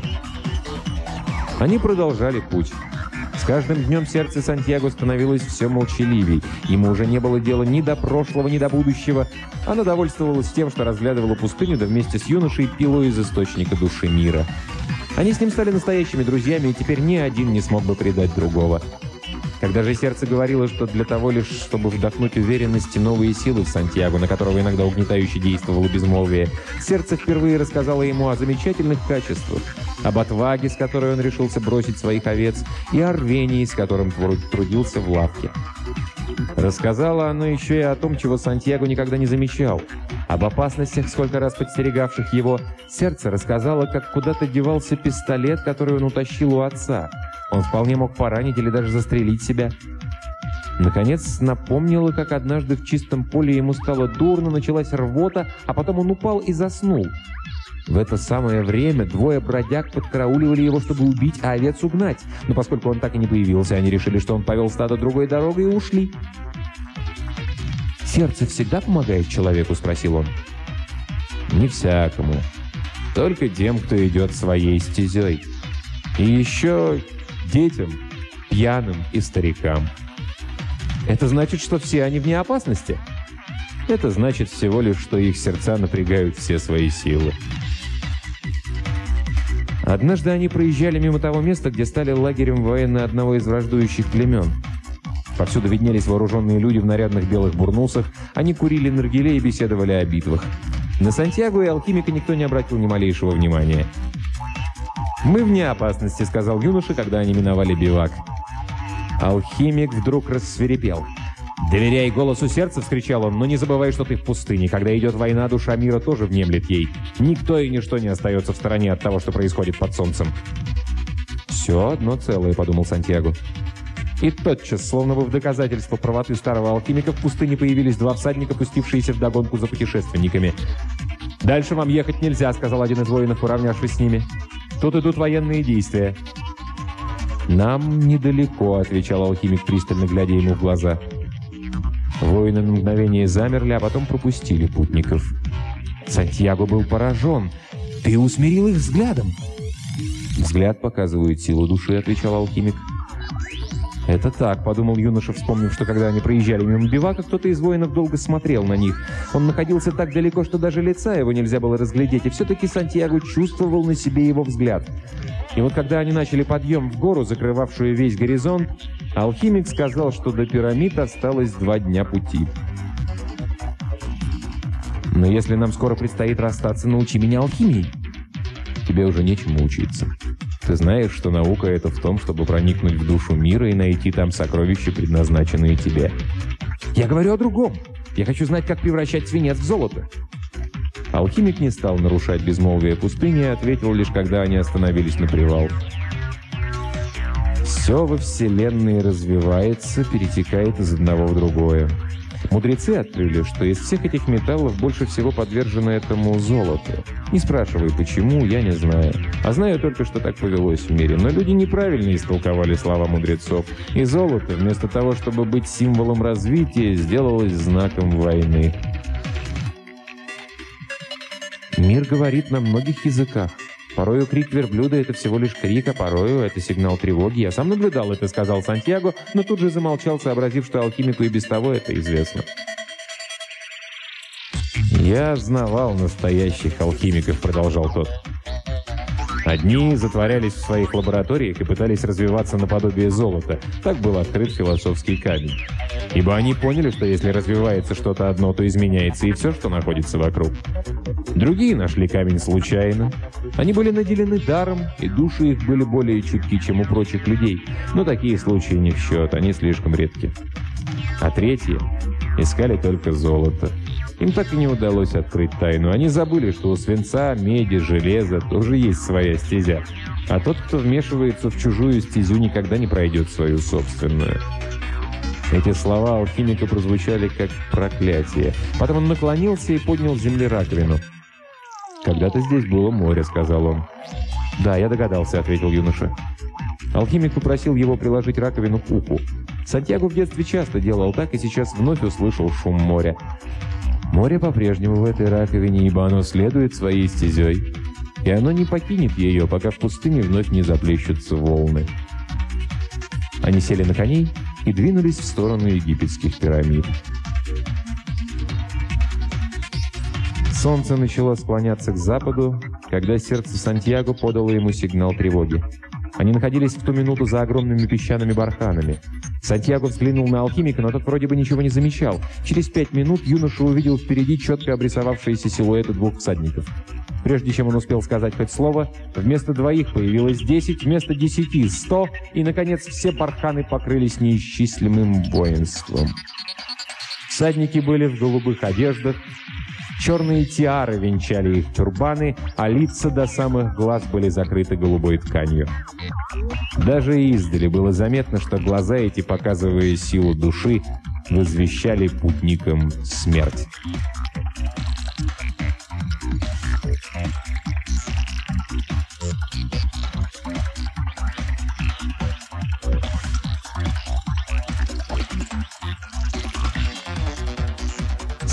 Они продолжали путь. С каждым днем сердце Сантьяго становилось все молчаливей. Ему уже не было дела ни до прошлого, ни до будущего. Оно довольствовалось тем, что разглядывало пустыню, да вместе с юношей пило из источника души мира. Они с ним стали настоящими друзьями, и теперь ни один не смог бы предать другого. Когда же сердце говорило, что для того лишь, чтобы вдохнуть уверенность и новые силы в Сантьяго, на которого иногда угнетающе действовало безмолвие, сердце впервые рассказало ему о замечательных качествах, об отваге, с которой он решился бросить своих овец, и о рвении, с которым трудился в лавке. Рассказала оно еще и о том, чего Сантьяго никогда не замечал. Об опасностях, сколько раз подстерегавших его. Сердце рассказало, как куда-то девался пистолет, который он утащил у отца. Он вполне мог поранить или даже застрелить себя. Наконец, напомнило, как однажды в чистом поле ему стало дурно, началась рвота, а потом он упал и заснул. В это самое время двое бродяг подкарауливали его, чтобы убить, а овец угнать. Но поскольку он так и не появился, они решили, что он повел стадо другой дорогой, и ушли. «Сердце всегда помогает человеку?» — спросил он. «Не всякому. Только тем, кто идет своей стезей. И еще детям, пьяным и старикам». «Это значит, что все они вне опасности?» «Это значит всего лишь, что их сердца напрягают все свои силы». Однажды они проезжали мимо того места, где стали лагерем военные одного из враждующих племен. Повсюду виднелись вооруженные люди в нарядных белых бурнусах. Они курили наргиле и беседовали о битвах. На Сантьяго и алхимика никто не обратил ни малейшего внимания. «Мы вне опасности», — сказал юноша, когда они миновали бивак. Алхимик вдруг рассвирепел. «Доверяй голосу сердца!» — вскричал он. «Но не забывай, что ты в пустыне. Когда идет война, душа мира тоже внемлет ей. Никто и ничто не остается в стороне от того, что происходит под солнцем». «Все одно целое», — подумал Сантьяго. И тотчас, словно бы в доказательство правоты старого алхимика, в пустыне появились два всадника, пустившиеся вдогонку за путешественниками. «Дальше вам ехать нельзя», — сказал один из воинов, уравнявшись с ними. «Тут идут военные действия». «Нам недалеко», — отвечал алхимик, пристально глядя ему в глаза. Воины на мгновение замерли, а потом пропустили путников. Сантьяго был поражен. «Ты усмирил их взглядом!» «Взгляд показывает силу души», — отвечал алхимик. «Это так», — подумал юноша, вспомнив, что когда они проезжали мимо бивака, кто-то из воинов долго смотрел на них. Он находился так далеко, что даже лица его нельзя было разглядеть, и все-таки Сантьяго чувствовал на себе его взгляд. И вот когда они начали подъем в гору, закрывавшую весь горизонт, алхимик сказал, что до пирамид осталось два дня пути. «Но если нам скоро предстоит расстаться, научи меня алхимии». «Тебе уже нечему учиться. Ты знаешь, что наука — это в том, чтобы проникнуть в душу мира и найти там сокровища, предназначенные тебе». «Я говорю о другом. Я хочу знать, как превращать свинец в золото». Алхимик не стал нарушать безмолвие пустыни и ответил лишь, когда они остановились на привал. «Все во Вселенной развивается, перетекает из одного в другое. Мудрецы открыли, что из всех этих металлов больше всего подвержено этому золото. Не спрашивай, почему, я не знаю. А знаю только, что так повелось в мире. Но люди неправильно истолковали слова мудрецов. И золото, вместо того, чтобы быть символом развития, сделалось знаком войны». «Мир говорит на многих языках. Порою крик верблюда — это всего лишь крик, а порою это сигнал тревоги. Я сам наблюдал это», — сказал Сантьяго, но тут же замолчал, сообразив, что алхимику и без того это известно. «Я знавал настоящих алхимиков», — продолжал тот. «Одни затворялись в своих лабораториях и пытались развиваться наподобие золота. Так был открыт философский камень. Ибо они поняли, что если развивается что-то одно, то изменяется и все, что находится вокруг. Другие нашли камень случайно. Они были наделены даром, и души их были более чутки, чем у прочих людей. Но такие случаи не в счет, они слишком редки. А третьи искали только золото. Им так и не удалось открыть тайну. Они забыли, что у свинца, меди, железа тоже есть своя стезя. А тот, кто вмешивается в чужую стезю, никогда не пройдет свою собственную». Эти слова алхимика прозвучали как проклятие. Потом он наклонился и поднял с земли раковину. «Когда-то здесь было море», — сказал он. «Да, я догадался», — ответил юноша. Алхимик попросил его приложить раковину к уху. Сантьяго в детстве часто делал так, и сейчас вновь услышал шум моря. Море по-прежнему в этой раковине, ибо оно следует своей стезей. И оно не покинет ее, пока в пустыне вновь не заплещутся волны. Они сели на коней и двинулись в сторону египетских пирамид. Солнце начало склоняться к западу, когда сердце Сантьяго подало ему сигнал тревоги. Они находились в ту минуту за огромными песчаными барханами. Сантьяго взглянул на алхимика, но тот вроде бы ничего не замечал. Через пять минут юноша увидел впереди четко обрисовавшиеся силуэты двух всадников. Прежде чем он успел сказать хоть слово, вместо двоих появилось десять, вместо десяти — сто, и, наконец, все барханы покрылись неисчислимым воинством. Всадники были в голубых одеждах, черные тиары венчали их тюрбаны, а лица до самых глаз были закрыты голубой тканью. Даже издали было заметно, что глаза эти, показывая силу души, возвещали путникам смерть.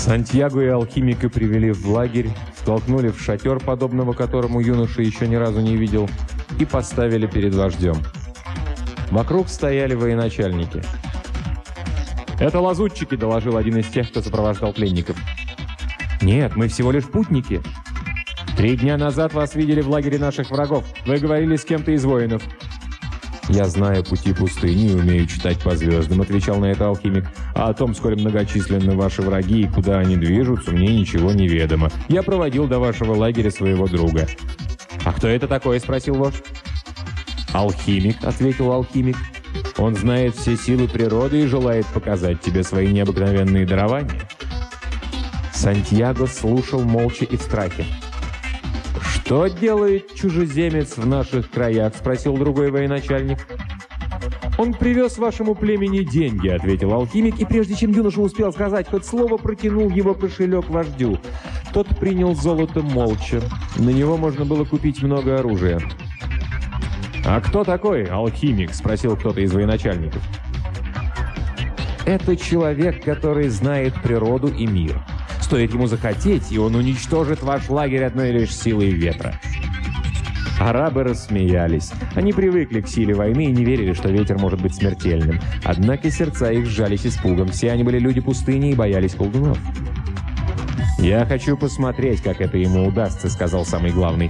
Сантьяго и алхимика привели в лагерь, втолкнули в шатер, подобного которому юноша еще ни разу не видел, и поставили перед вождем. Вокруг стояли военачальники. «Это лазутчики», — доложил один из тех, кто сопровождал пленников. «Нет, мы всего лишь путники. Три дня назад вас видели в лагере наших врагов. Вы говорили с кем-то из воинов». «Я знаю пути пустыни и умею читать по звездам», — отвечал на это алхимик. «А о том, сколь многочисленны ваши враги и куда они движутся, мне ничего не ведомо. Я проводил до вашего лагеря своего друга». «А кто это такой?» — спросил вождь. «Алхимик», — ответил алхимик. «Он знает все силы природы и желает показать тебе свои необыкновенные дарования». Сантьяго слушал молча и в страхе. «Что делает чужеземец в наших краях?» — спросил другой военачальник. «Он привез вашему племени деньги», — ответил алхимик, и прежде чем юноша успел сказать хоть слово, протянул его кошелек вождю. Тот принял золото молча. На него можно было купить много оружия. «А кто такой алхимик?» — спросил кто-то из военачальников. «Это человек, который знает природу и мир. Стоит ему захотеть, и он уничтожит ваш лагерь одной лишь силой ветра». Арабы рассмеялись. Они привыкли к силе войны и не верили, что ветер может быть смертельным. Однако сердца их сжались испугом. Все они были люди пустыни и боялись колдунов. «Я хочу посмотреть, как это ему удастся», — сказал самый главный.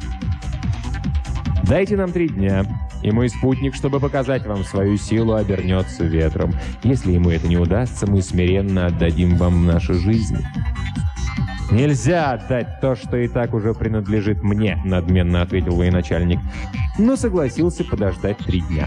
«Дайте нам три дня, и мой спутник, чтобы показать вам свою силу, обернется ветром. Если ему это не удастся, мы смиренно отдадим вам нашу жизнь». «Нельзя отдать то, что и так уже принадлежит мне», — надменно ответил военачальник, но согласился подождать три дня.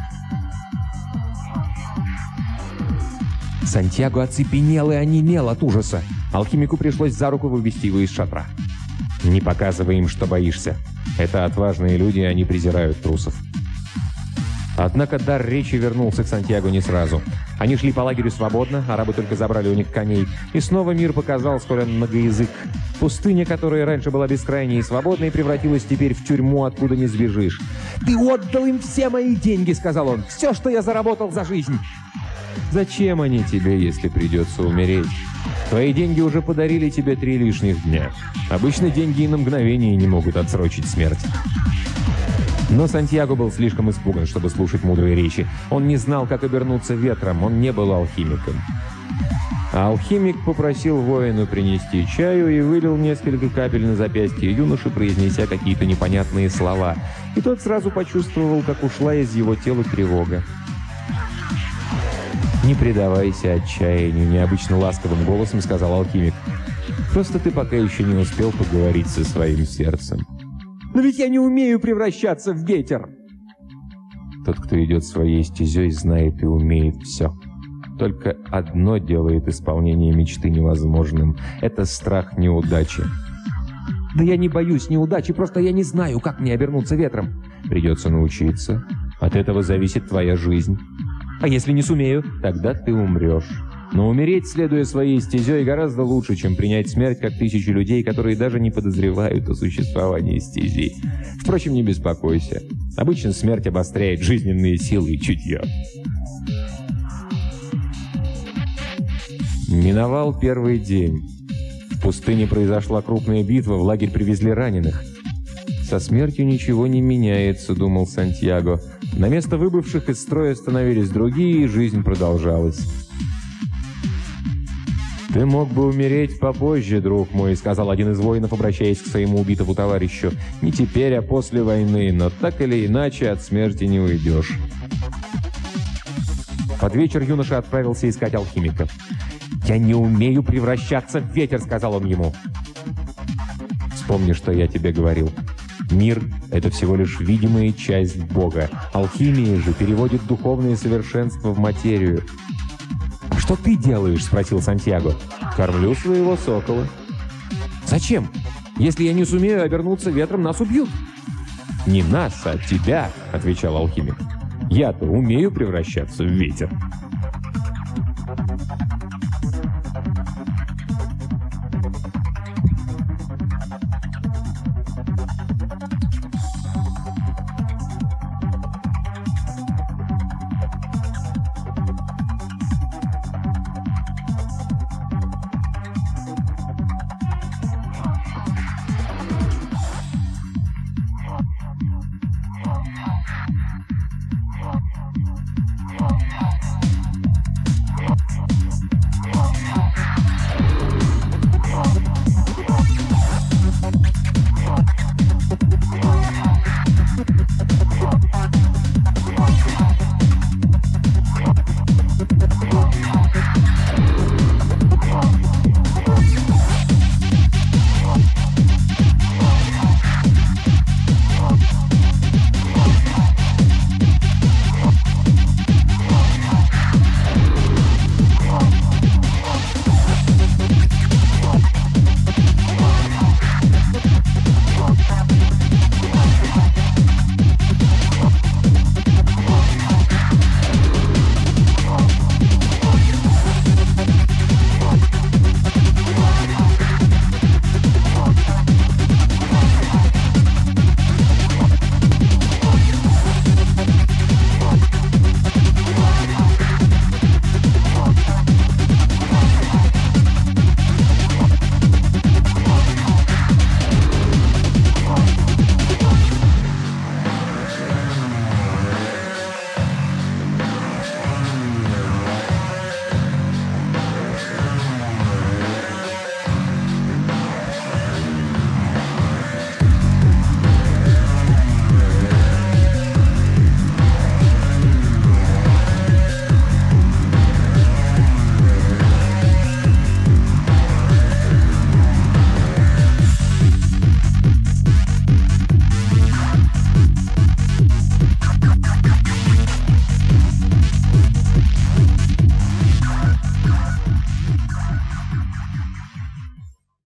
Сантьяго оцепенел и онемел от ужаса. Алхимику пришлось за руку вывести его из шатра. «Не показывай им, что боишься. Это отважные люди, и они презирают трусов». Однако дар речи вернулся к Сантьяго не сразу. Они шли по лагерю свободно, арабы только забрали у них коней. И снова мир показал, сколь он многоязык. Пустыня, которая раньше была бескрайней и свободной, превратилась теперь в тюрьму, откуда не сбежишь. «Ты отдал им все мои деньги», — сказал он. «Все, что я заработал за жизнь». «Зачем они тебе, если придется умереть? Твои деньги уже подарили тебе три лишних дня. Обычно деньги и на мгновение не могут отсрочить смерть». Но Сантьяго был слишком испуган, чтобы слушать мудрые речи. Он не знал, как обернуться ветром, он не был алхимиком. А алхимик попросил воина принести чаю и вылил несколько капель на запястье юноши, произнеся какие-то непонятные слова. И тот сразу почувствовал, как ушла из его тела тревога. «Не предавайся отчаянию», — необычно ласковым голосом сказал алхимик. «Просто ты пока еще не успел поговорить со своим сердцем». «Но ведь я не умею превращаться в ветер!» Тот, кто идет своей стезей, знает и умеет все. Только одно делает исполнение мечты невозможным. Это страх неудачи. «Да я не боюсь неудачи, просто я не знаю, как мне обернуться ветром». «Придется научиться. От этого зависит твоя жизнь». «А если не сумею?» «Тогда ты умрешь». Но умереть, следуя своей стезей, гораздо лучше, чем принять смерть, как тысячи людей, которые даже не подозревают о существовании стези. Впрочем, не беспокойся. Обычно смерть обостряет жизненные силы и чутье. Миновал первый день. В пустыне произошла крупная битва, в лагерь привезли раненых. «Со смертью ничего не меняется», — думал Сантьяго. На место выбывших из строя становились другие, и жизнь продолжалась. «Ты мог бы умереть попозже, друг мой», — сказал один из воинов, обращаясь к своему убитому товарищу. «Не теперь, а после войны, но так или иначе от смерти не уйдешь». Под вечер юноша отправился искать алхимика. «Я не умею превращаться в ветер», — сказал он ему. «Вспомни, что я тебе говорил. Мир — это всего лишь видимая часть Бога. Алхимия же переводит духовное совершенство в материю». «Что ты делаешь?» — спросил Сантьяго. «Кормлю своего сокола». «Зачем? Если я не сумею обернуться ветром, нас убьют». «Не нас, а тебя», — отвечал алхимик. «Я-то умею превращаться в ветер».